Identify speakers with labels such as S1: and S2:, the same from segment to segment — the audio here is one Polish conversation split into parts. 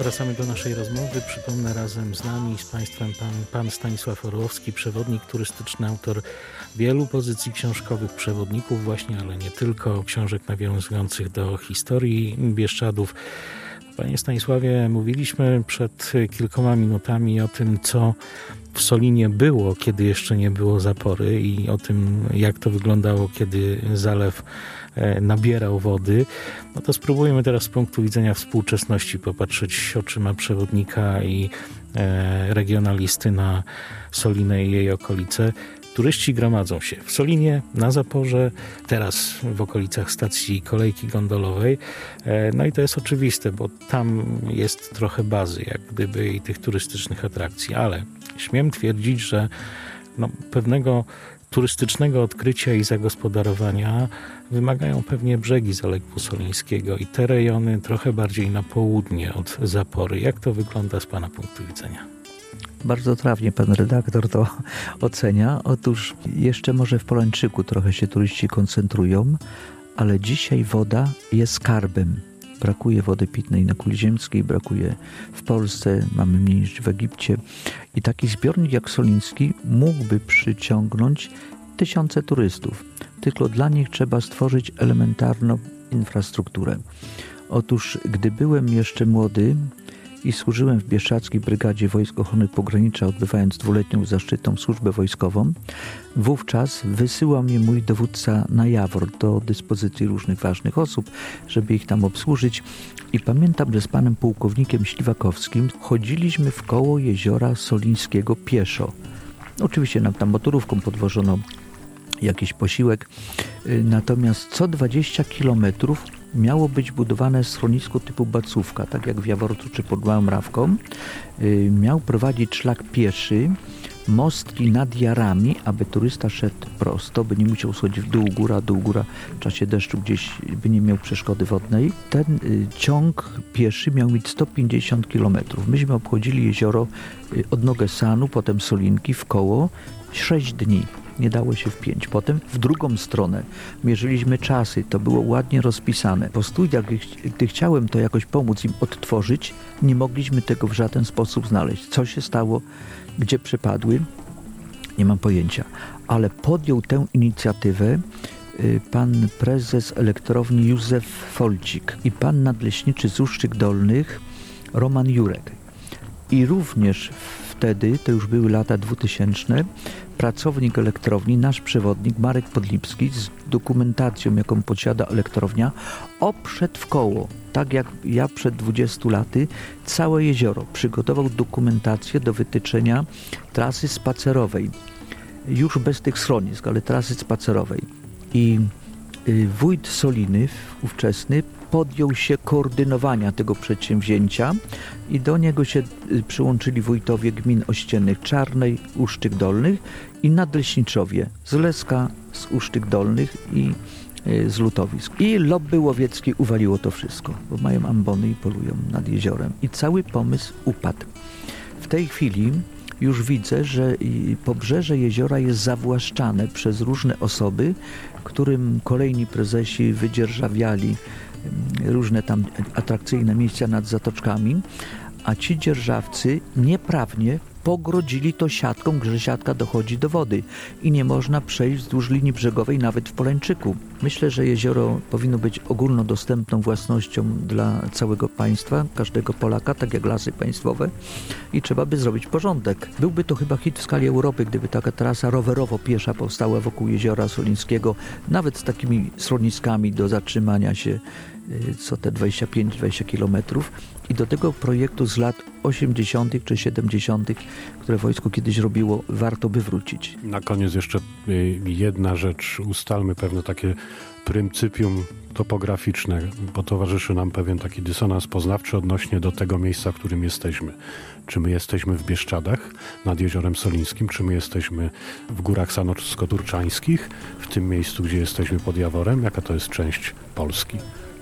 S1: Wracamy do naszej rozmowy. Przypomnę, razem z nami, z Państwem pan Stanisław Orłowski, przewodnik turystyczny, autor wielu pozycji książkowych, przewodników właśnie, ale nie tylko, książek nawiązujących do historii Bieszczadów. Panie Stanisławie, mówiliśmy przed kilkoma minutami o tym, co w Solinie było, kiedy jeszcze nie było zapory, i o tym, jak to wyglądało, kiedy zalew nabierał wody. No to spróbujmy teraz z punktu widzenia współczesności popatrzeć oczyma przewodnika i regionalisty na Solinę i jej okolice. Turyści gromadzą się w Solinie, na Zaporze, teraz w okolicach stacji kolejki gondolowej. No i to jest oczywiste, bo tam jest trochę bazy, jak gdyby, i tych turystycznych atrakcji, ale śmiem twierdzić, że pewnego turystycznego odkrycia i zagospodarowania wymagają pewnie brzegi Zalewu Solińskiego i te rejony trochę bardziej na południe od Zapory. Jak to wygląda z Pana punktu widzenia?
S2: Bardzo trafnie pan redaktor to ocenia. Otóż jeszcze może w Polańczyku trochę się turyści koncentrują, ale dzisiaj woda jest skarbem. Brakuje wody pitnej na kuli ziemskiej, brakuje w Polsce, mamy mniej niż w Egipcie. I taki zbiornik jak Soliński mógłby przyciągnąć tysiące turystów. Tylko dla nich trzeba stworzyć elementarną infrastrukturę. Otóż, gdy byłem jeszcze młody i służyłem w Bieszczadzkiej Brygadzie Wojsk Ochrony Pogranicza, odbywając 2-letnią zaszczytną służbę wojskową, wówczas wysyłał mnie mój dowódca na Jawor do dyspozycji różnych ważnych osób, żeby ich tam obsłużyć. I pamiętam, że z panem pułkownikiem Śliwakowskim chodziliśmy w koło jeziora Solińskiego pieszo. Oczywiście nam tam motorówką podwożono jakiś posiłek, natomiast co 20 kilometrów miało być budowane schronisko typu Bacówka, tak jak w Jaworcu czy pod Małą Rawką. Miał prowadzić szlak pieszy, mostki nad jarami, aby turysta szedł prosto, by nie musiał schodzić w dół, góra, w czasie deszczu gdzieś, by nie miał przeszkody wodnej. Ten ciąg pieszy miał mieć 150 km. Myśmy obchodzili jezioro od Nogesanu, potem Solinki w koło 6 dni. Nie dało się w 5. Potem w drugą stronę mierzyliśmy czasy, to było ładnie rozpisane. Po studiach, gdy chciałem to jakoś pomóc im odtworzyć, nie mogliśmy tego w żaden sposób znaleźć. Co się stało, gdzie przepadły, nie mam pojęcia. Ale podjął tę inicjatywę pan prezes elektrowni Józef Folcik i pan nadleśniczy z Uszczyk Dolnych Roman Jurek. I również wtedy, to już były lata 2000, pracownik elektrowni, nasz przewodnik Marek Podlipski z dokumentacją, jaką posiada elektrownia, obszedł w koło, tak jak ja przed 20 laty, całe jezioro. Przygotował dokumentację do wytyczenia trasy spacerowej. Już bez tych schronisk, ale trasy spacerowej. I wójt Soliny ówczesny podjął się koordynowania tego przedsięwzięcia i do niego się przyłączyli wójtowie gmin ościennych Czarnej, Uszczyk Dolnych i nadleśniczowie z Leska, z Uszczyk Dolnych i z Lutowisk. I lobby łowieckie uwaliło to wszystko, bo mają ambony i polują nad jeziorem. I cały pomysł upadł. W tej chwili już widzę, że pobrzeże jeziora jest zawłaszczane przez różne osoby, którym kolejni prezesi wydzierżawiali różne tam atrakcyjne miejsca nad zatoczkami, a ci dzierżawcy nieprawnie pogrodzili to siatką, że siatka dochodzi do wody i nie można przejść wzdłuż linii brzegowej nawet w Polańczyku. Myślę, że jezioro powinno być ogólnodostępną własnością dla całego państwa, każdego Polaka, tak jak lasy państwowe, i trzeba by zrobić porządek. Byłby to chyba hit w skali Europy, gdyby taka trasa rowerowo-piesza powstała wokół jeziora Solińskiego, nawet z takimi schroniskami do zatrzymania się co te 25-20 kilometrów. I do tego projektu z lat 80. czy 70., które wojsko kiedyś robiło, warto by wrócić.
S3: Na koniec jeszcze jedna rzecz. Ustalmy pewne takie pryncypium topograficzne, bo towarzyszy nam pewien taki dysonans poznawczy odnośnie do tego miejsca, w którym jesteśmy. Czy my jesteśmy w Bieszczadach nad Jeziorem Solińskim, czy my jesteśmy w Górach Sanocko-Turczańskich, w tym miejscu, gdzie jesteśmy pod Jaworem? Jaka to jest część Polski?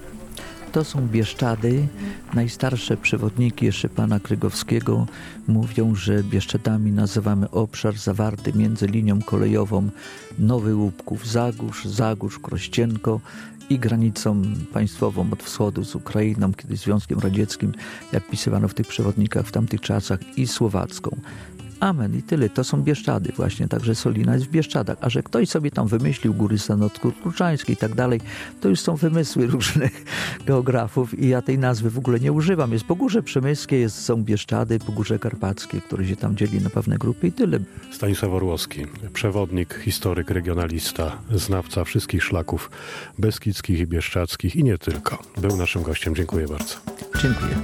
S2: To są Bieszczady. Najstarsze przewodniki jeszcze pana Krygowskiego mówią, że Bieszczadami nazywamy obszar zawarty między linią kolejową Nowy Łupków, Zagórz, Krościenko i granicą państwową od wschodu z Ukrainą, kiedyś Związkiem Radzieckim, jak pisywano w tych przewodnikach w tamtych czasach, i słowacką. Amen. I tyle. To są Bieszczady właśnie. Także Solina jest w Bieszczadach. A że ktoś sobie tam wymyślił góry Stanowsko-Kurczańskie i tak dalej, to już są wymysły różnych geografów i ja tej nazwy w ogóle nie używam. Jest Pogórze Przemyskie, są Bieszczady, Pogórze Karpackie, które się tam dzieli na pewne grupy i tyle.
S3: Stanisław Orłowski, przewodnik, historyk, regionalista, znawca wszystkich szlaków beskidzkich i bieszczadzkich i nie tylko. Był naszym gościem. Dziękuję bardzo.
S2: Dziękuję.